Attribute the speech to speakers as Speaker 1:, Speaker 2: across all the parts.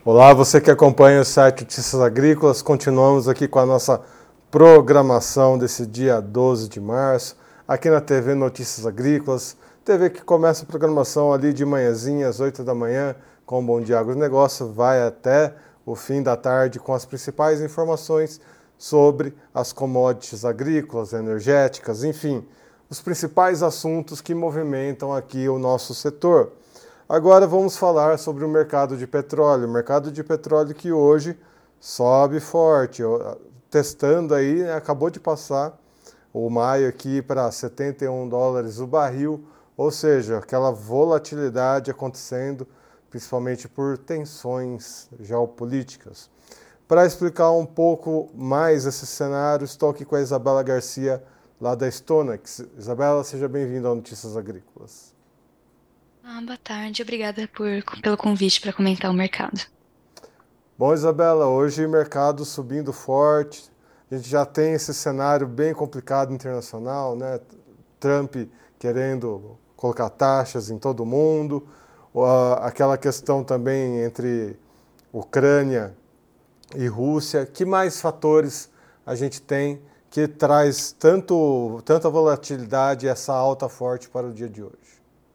Speaker 1: Olá, você que acompanha o site Notícias Agrícolas, continuamos aqui com a nossa programação desse dia 12 de março, aqui na TV Notícias Agrícolas, TV que começa a programação ali de manhãzinha, às 8 da manhã, com o Bom Dia Agronegócio, vai até o fim da tarde com as principais informações sobre as commodities agrícolas, energéticas, enfim, os principais assuntos que movimentam aqui o nosso setor. Agora vamos falar sobre o mercado de petróleo. O mercado de petróleo que hoje sobe forte. Testando aí, acabou de passar o maio aqui para US$ 71 o barril, ou seja, aquela volatilidade acontecendo, principalmente por tensões geopolíticas. Para explicar um pouco mais esse cenário, estou aqui com a Isabela Garcia, lá da Stonex. Isabela, seja bem-vinda ao Notícias Agrícolas.
Speaker 2: Boa tarde, obrigada pelo convite para comentar o mercado.
Speaker 1: Bom, Isabela, hoje o mercado subindo forte, a gente já tem esse cenário bem complicado internacional, né? Trump querendo colocar taxas em todo mundo, aquela questão também entre Ucrânia e Rússia. Que mais fatores a gente tem que traz tanta volatilidade e essa alta forte para o dia de hoje?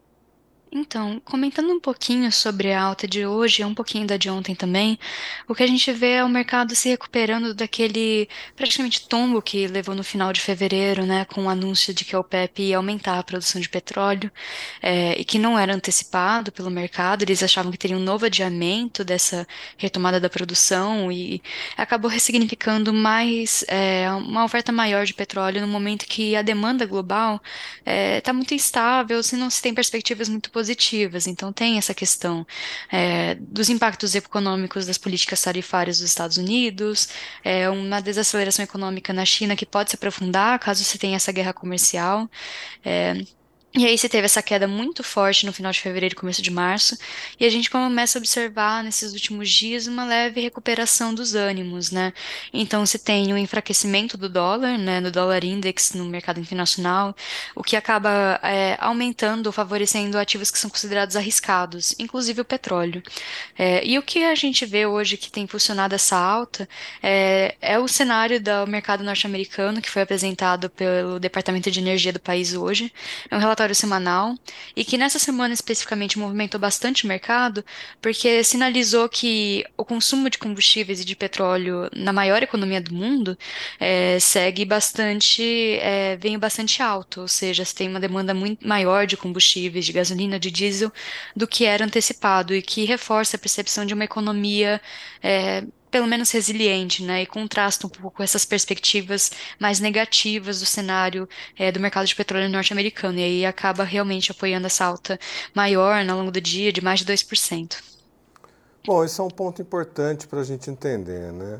Speaker 2: Então, comentando um pouquinho sobre a alta de hoje e um pouquinho da de ontem também, o que a gente vê é o mercado se recuperando daquele praticamente tombo que levou no final de fevereiro, né, com o anúncio de que a OPEP ia aumentar a produção de petróleo, e que não era antecipado pelo mercado, eles achavam que teria um novo adiamento dessa retomada da produção e acabou ressignificando mais, uma oferta maior de petróleo no momento que a demanda global está muito instável, se não se tem perspectivas muito positivas. Então, tem essa questão dos impactos econômicos das políticas tarifárias dos Estados Unidos, uma desaceleração econômica na China que pode se aprofundar caso se tenha essa guerra comercial. é, e aí você teve essa queda muito forte no final de fevereiro e começo de março, e a gente começa a observar nesses últimos dias uma leve recuperação dos ânimos, né? Então você tem o enfraquecimento do dólar, né, do dólar index no mercado internacional, o que acaba aumentando ou favorecendo ativos que são considerados arriscados, inclusive o petróleo. E o que a gente vê hoje que tem funcionado essa alta é o cenário do mercado norte-americano, que foi apresentado pelo Departamento de Energia do país hoje. É um relatório semanal e que nessa semana especificamente movimentou bastante o mercado, porque sinalizou que o consumo de combustíveis e de petróleo na maior economia do mundo segue bastante, vem bastante alto, ou seja, se tem uma demanda muito maior de combustíveis, de gasolina, de diesel, do que era antecipado e que reforça a percepção de uma economia pelo menos resiliente, né, e contrasta um pouco com essas perspectivas mais negativas do cenário do mercado de petróleo norte-americano, e aí acaba realmente apoiando essa alta maior ao longo do dia, de mais de 2%.
Speaker 1: Bom, esse é um ponto importante para a gente entender, né?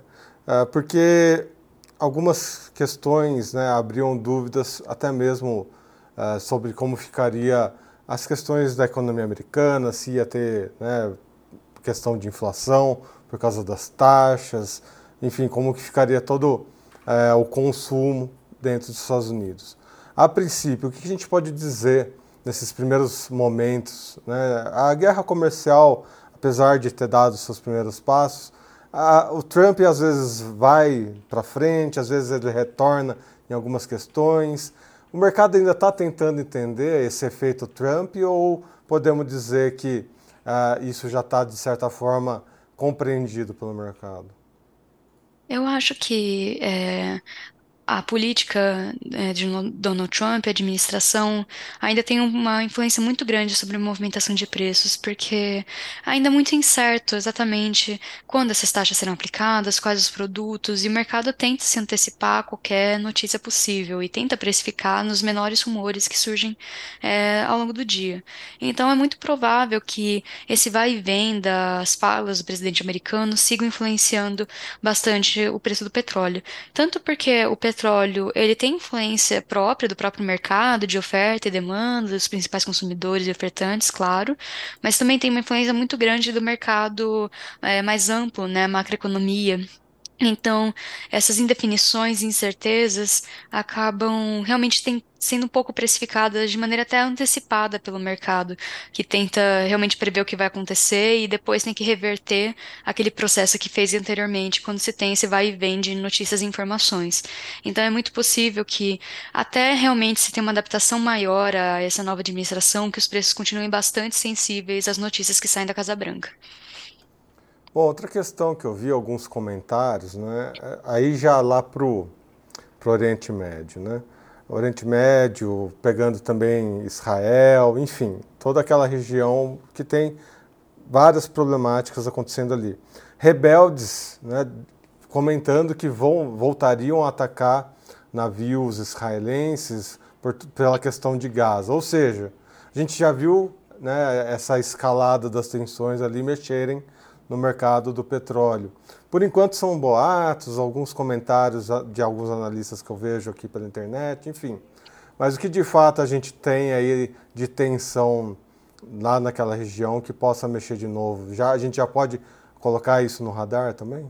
Speaker 1: Porque algumas questões, né, abriam dúvidas até mesmo sobre como ficaria as questões da economia americana, se ia ter, né, questão de inflação por causa das taxas, enfim, como que ficaria todo o consumo dentro dos Estados Unidos. A princípio, o que a gente pode dizer nesses primeiros momentos, né? A guerra comercial, apesar de ter dado seus primeiros passos, o Trump às vezes vai para frente, às vezes ele retorna em algumas questões. O mercado ainda está tentando entender esse efeito Trump ou podemos dizer que isso já está, de certa forma, compreendido pelo mercado?
Speaker 2: Eu acho que a política de Donald Trump, a administração, ainda tem uma influência muito grande sobre a movimentação de preços, porque ainda é muito incerto exatamente quando essas taxas serão aplicadas, quais os produtos, e o mercado tenta se antecipar a qualquer notícia possível e tenta precificar nos menores rumores que surgem ao longo do dia. Então é muito provável que esse vai e vem das falas do presidente americano sigam influenciando bastante o preço do petróleo. Tanto porque o petróleo, ele tem influência própria do próprio mercado, de oferta e demanda, dos principais consumidores e ofertantes, claro, mas também tem uma influência muito grande do mercado mais amplo, né, macroeconomia. Então, essas indefinições e incertezas acabam realmente sendo um pouco precificadas de maneira até antecipada pelo mercado, que tenta realmente prever o que vai acontecer e depois tem que reverter aquele processo que fez anteriormente, quando se tem esse vai e vem de notícias e informações. Então, é muito possível que até realmente se tenha uma adaptação maior a essa nova administração, que os preços continuem bastante sensíveis às notícias que saem da Casa Branca.
Speaker 1: Bom, outra questão que eu vi alguns comentários, né? Aí já lá pro Oriente Médio, né? Oriente Médio, pegando também Israel, enfim, toda aquela região que tem várias problemáticas acontecendo ali. Rebeldes, né, comentando que voltariam a atacar navios israelenses pela questão de Gaza. Ou seja, a gente já viu, né, essa escalada das tensões ali mexerem no mercado do petróleo. Por enquanto são boatos, alguns comentários de alguns analistas que eu vejo aqui pela internet, enfim. Mas o que de fato a gente tem aí de tensão lá naquela região que possa mexer de novo? A gente já pode colocar isso no radar também?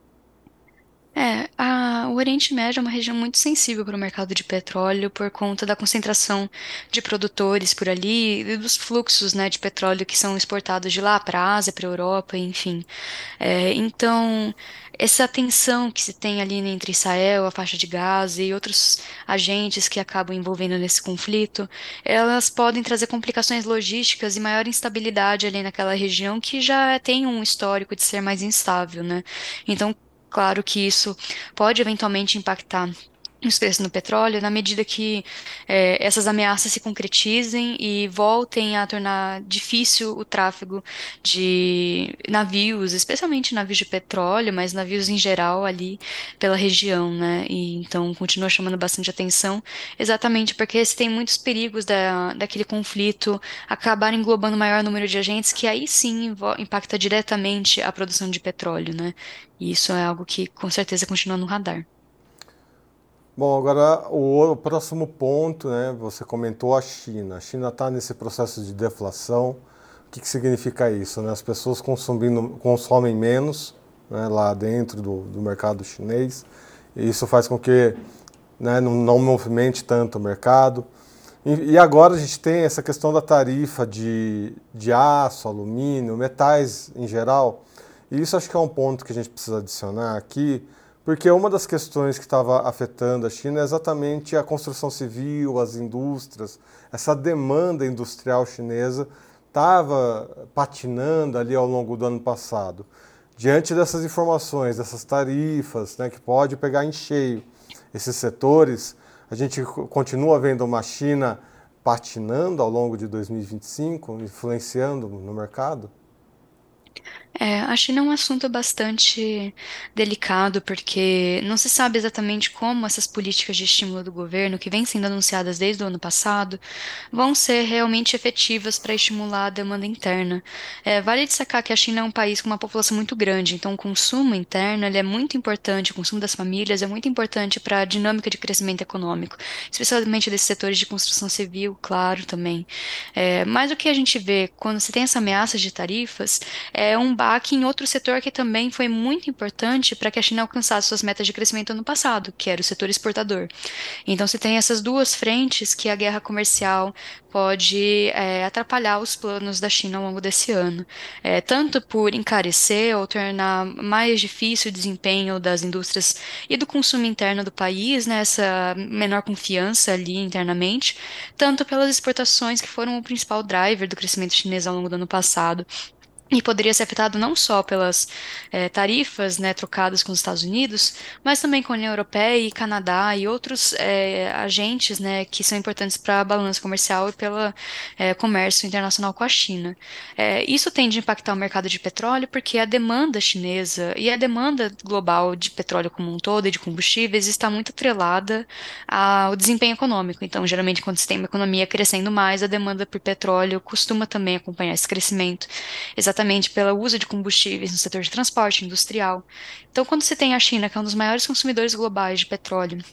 Speaker 2: O Oriente Médio é uma região muito sensível para o mercado de petróleo por conta da concentração de produtores por ali e dos fluxos, né, de petróleo que são exportados de lá para a Ásia, para a Europa, enfim. Então, essa tensão que se tem ali entre Israel, a faixa de Gaza e outros agentes que acabam envolvendo nesse conflito, elas podem trazer complicações logísticas e maior instabilidade ali naquela região que já tem um histórico de ser mais instável, né? Então, claro que isso pode eventualmente impactar os preços no petróleo na medida que essas ameaças se concretizem e voltem a tornar difícil o tráfego de navios, especialmente navios de petróleo, mas navios em geral ali pela região, né? E então continua chamando bastante atenção, exatamente porque se tem muitos perigos daquele conflito acabar englobando maior número de agentes que aí sim impacta diretamente a produção de petróleo, né? E isso é algo que com certeza continua no radar.
Speaker 1: Bom, agora o próximo ponto, né? Você comentou a China. A China está nesse processo de deflação. O que significa isso? Né? As pessoas consomem menos, né, lá dentro do mercado chinês. E isso faz com que, né, não movimente tanto o mercado. E agora a gente tem essa questão da tarifa de aço, alumínio, metais em geral. E isso acho que é um ponto que a gente precisa adicionar aqui, porque uma das questões que estava afetando a China é exatamente a construção civil, as indústrias, essa demanda industrial chinesa estava patinando ali ao longo do ano passado. Diante dessas informações, dessas tarifas, né, que pode pegar em cheio esses setores, a gente continua vendo uma China patinando ao longo de 2025, influenciando no mercado?
Speaker 2: A China é um assunto bastante delicado, porque não se sabe exatamente como essas políticas de estímulo do governo, que vêm sendo anunciadas desde o ano passado, vão ser realmente efetivas para estimular a demanda interna. Vale destacar que a China é um país com uma população muito grande, então o consumo interno ele é muito importante, o consumo das famílias é muito importante para a dinâmica de crescimento econômico, especialmente desses setores de construção civil, claro, também. Mas o que a gente vê quando se tem essa ameaça de tarifas é um baque em outro setor que também foi muito importante para que a China alcançasse suas metas de crescimento ano passado, que era o setor exportador. Então, você tem essas duas frentes que a guerra comercial pode atrapalhar os planos da China ao longo desse ano. Tanto por encarecer ou tornar mais difícil o desempenho das indústrias e do consumo interno do país, né, essa menor confiança ali internamente, tanto pelas exportações que foram o principal driver do crescimento chinês ao longo do ano passado. E poderia ser afetado não só pelas tarifas, né, trocadas com os Estados Unidos, mas também com a União Europeia e Canadá e outros agentes, né, que são importantes para a balança comercial e pelo comércio internacional com a China. Isso tende a impactar o mercado de petróleo porque a demanda chinesa e a demanda global de petróleo como um todo e de combustíveis está muito atrelada ao desempenho econômico. Então, geralmente, quando se tem uma economia crescendo mais, a demanda por petróleo costuma também acompanhar esse crescimento exatamente pelo uso de combustíveis no setor de transporte industrial. Então, quando se tem a China, que é um dos maiores consumidores globais de petróleo,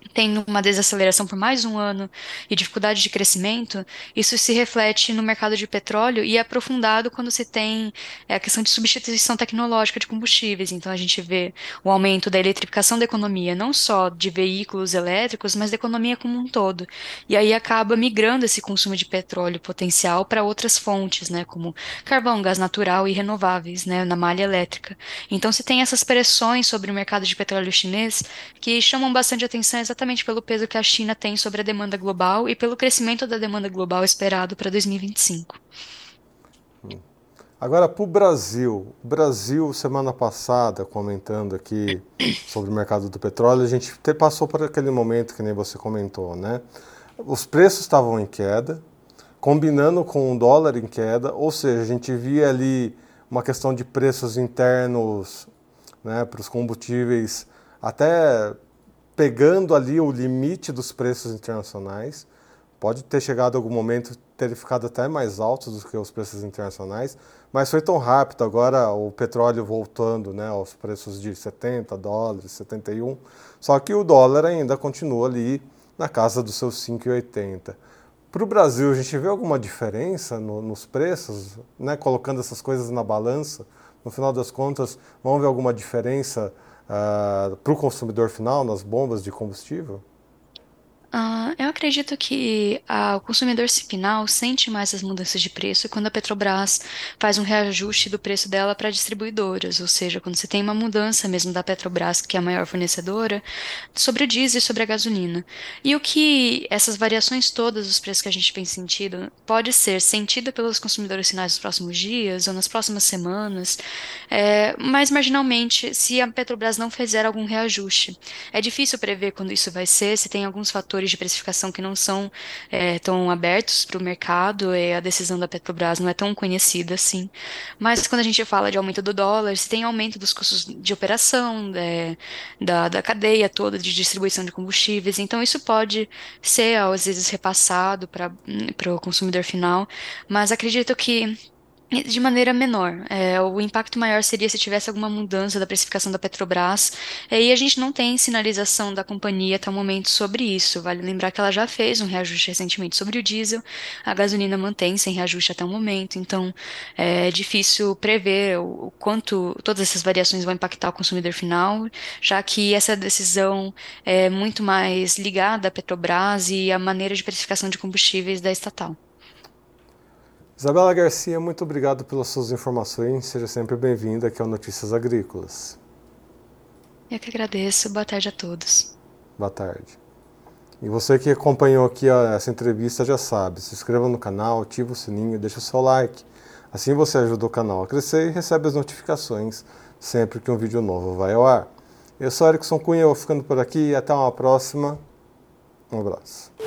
Speaker 2: tendo uma desaceleração por mais um ano e dificuldade de crescimento, isso se reflete no mercado de petróleo e é aprofundado quando se tem a questão de substituição tecnológica de combustíveis. Então, a gente vê o aumento da eletrificação da economia, não só de veículos elétricos, mas da economia como um todo. E aí acaba migrando esse consumo de petróleo potencial para outras fontes, né, como carvão, gás natural e renováveis, né, na malha elétrica. Então, se tem essas pressões sobre o mercado de petróleo chinês que chamam bastante atenção exatamente pelo peso que a China tem sobre a demanda global e pelo crescimento da demanda global esperado para 2025.
Speaker 1: Agora, para o Brasil. O Brasil, semana passada, comentando aqui sobre o mercado do petróleo, a gente até passou por aquele momento que nem você comentou, né? Os preços estavam em queda, combinando com o dólar em queda, ou seja, a gente via ali uma questão de preços internos, né, para os combustíveis, até pegando ali o limite dos preços internacionais. Pode ter chegado algum momento ter ficado até mais alto do que os preços internacionais, mas foi tão rápido agora o petróleo voltando, né, aos preços de 70 dólares, 71, só que o dólar ainda continua ali na casa dos seus 5,80. Para o Brasil, a gente vê alguma diferença nos preços, né, colocando essas coisas na balança? No final das contas, vamos ver alguma diferença para o consumidor final nas bombas de combustível?
Speaker 2: Eu acredito que o consumidor final sente mais as mudanças de preço quando a Petrobras faz um reajuste do preço dela para distribuidoras, ou seja, quando você tem uma mudança mesmo da Petrobras, que é a maior fornecedora, sobre o diesel e sobre a gasolina. E o que essas variações todas dos preços que a gente tem sentido pode ser sentida pelos consumidores finais nos próximos dias ou nas próximas semanas, mas marginalmente se a Petrobras não fizer algum reajuste. É difícil prever quando isso vai ser, se tem alguns fatores de precificação que não são tão abertos para o mercado, e a decisão da Petrobras não é tão conhecida assim. Mas quando a gente fala de aumento do dólar, se tem aumento dos custos de operação, da cadeia toda de distribuição de combustíveis, então isso pode ser, às vezes, repassado para o consumidor final, mas acredito que de maneira menor. O impacto maior seria se tivesse alguma mudança da precificação da Petrobras, e a gente não tem sinalização da companhia até o momento sobre isso. Vale lembrar que ela já fez um reajuste recentemente sobre o diesel, a gasolina mantém sem reajuste até o momento, então é difícil prever o quanto todas essas variações vão impactar o consumidor final, já que essa decisão é muito mais ligada à Petrobras e à maneira de precificação de combustíveis da estatal.
Speaker 1: Isabela Garcia, muito obrigado pelas suas informações. Seja sempre bem-vinda aqui ao Notícias Agrícolas.
Speaker 2: Eu que agradeço. Boa tarde a todos.
Speaker 1: Boa tarde. E você que acompanhou aqui essa entrevista já sabe, se inscreva no canal, ativa o sininho, deixa o seu like. Assim você ajuda o canal a crescer e recebe as notificações sempre que um vídeo novo vai ao ar. Eu sou Erickson Cunha, vou ficando por aqui e até uma próxima. Um abraço.